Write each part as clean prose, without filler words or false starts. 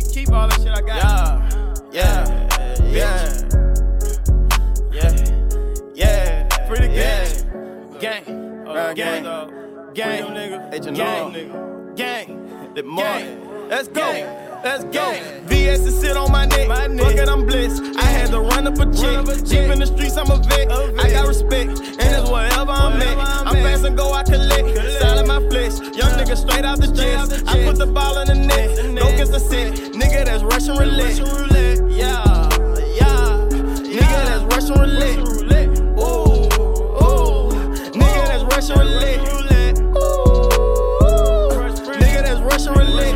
Keep all that shit I got. Yeah. Free the gang. Gang. Let's go. VS is sit on my neck. Fuck it, I'm blessed. I had to run up a check. Deep in the streets, I'm a vet. I got respect, and it's wherever I'm at. I'm fast and go, I collect. Style in my flesh. Young nigga straight out the chest. I put the ball in the net. Don't get the set. Nigga, that's Russian roulette. Yeah. Nigga, that's Russian roulette. Ooh. Nigga, that's Russian roulette. Nigga, that's Russian roulette.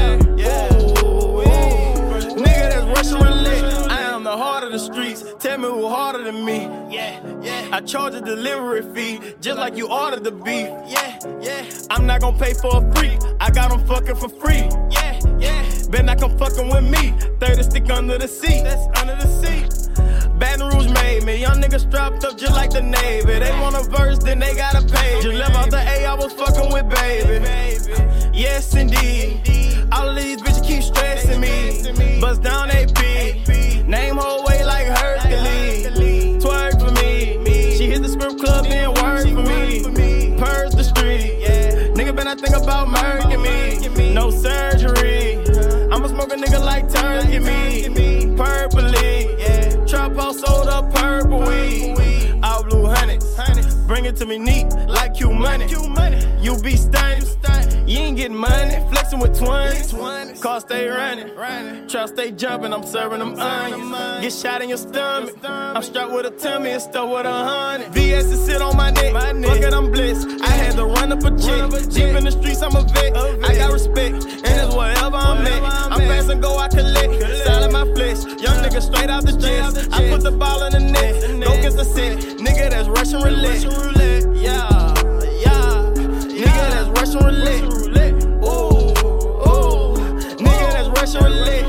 I am the heart of the streets. Tell me who harder than me. I charge a delivery fee, just like you ordered the beef. I'm not gon' pay for a freak. I got them fucking for free. Bet not come fucking with me. 30 stick under the seat. That's under the seat. Baton Rouge made me. Young niggas strapped up just like the Navy. They want a verse, then they gotta pay. Just left out the A, I was fucking with baby. Yes, indeed. All of these bitches keep stressing me. Bust down AP. Name whole way like Hercules. Twerk for me. She hit the script club and work for me. Purge the street. Nigga better think about murking me. No surgery. I'ma smoke a nigga like turkey me. Purpley. Trap house sold up purple weed. All blue hundreds. Bring it to me neat like Q money. You be stunning. You ain't getting money. Flexing with twins. Car stay running. Trap stay jumping. I'm serving them onions. Get shot in your stomach. I'm strapped with a tummy and stuff with 100. VS is sit on my neck. Fuck it, I'm blessed. I had to run up a check. Deep in the streets, I'm a vet. I got respect, and it's wherever I'm at. I'm fast and go, I collect. Style in my flesh. Young nigga straight out the chest. I put the ball in the net. Don't get the set. Nigga, that's Russian roulette. Yeah. Nigga, that's Russian roulette. Ooh. Nigga, that's Russian roulette.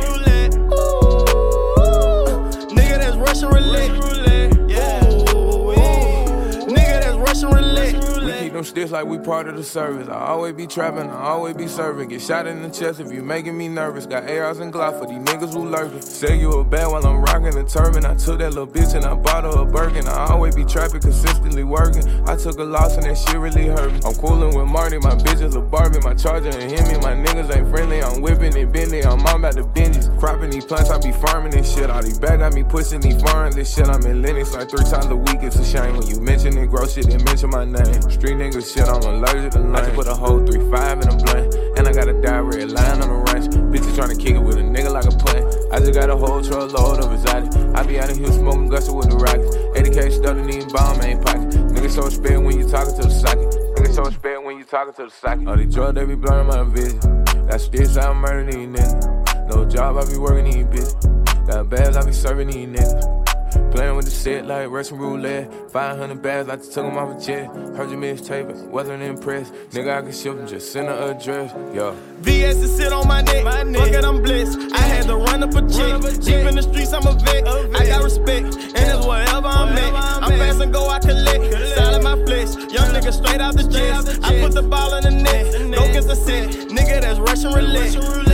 Nigga, that's Russian roulette. Nigga, that's Russian roulette. We keep them sticks like we part of the service. I always be trapping, I always be serving. Get shot in the chest if you making me nervous. Got ARs and Glock for these niggas who lurking. Say you a bad while I'm rocking the turban. I took that little bitch and I bought her a Birkin. I always be trapping, consistently working. I took a loss and that shit really hurt me. I'm coolin' with Marty, my bitch is a Barbie. My charger and him and my niggas ain't friendly. I'm whipping it Bentley, I'm on about the binges. Cropping these plants, I be farming this shit. All these bags got me pushing these foreign this shit. I'm in Lennox like 3 times a week. It's a shame when you mention it, gross shit, then mention my name. Street niggas shit, I'm allergic to lane. I just put a whole 3-5 in a blunt. And I got a diarrhea line on the ranch. Bitches tryna kick it with a nigga like a plant. I just got a whole truck load of exotic. I be out of here smoking guster with the rockets. 80K stuff in these bomb ain't pocket. Niggas so spit when you talking to the socket. Niggas so spit when you talking to the socket. All these drugs, they be blurring my vision. Got sticks, I murder these niggas. No job, I be working these bitches. Got bags, I be serving these niggas. Playing with the shit like Russian roulette. 500 bags, I just took them off a jet. Heard your mixtape, wasn't impressed. Nigga, I can ship them, just send her address. Yo. VS is sit on my neck. Fuck it, I'm blessed. I had to run up a check. Deep in the streets, I'm a vet. I got respect, and it's wherever I'm at. I'm fast and go, I collect. Style in my flesh. Young nigga straight out the chest. I put the ball in the net. Don't get the set. Nigga, that's Russian roulette.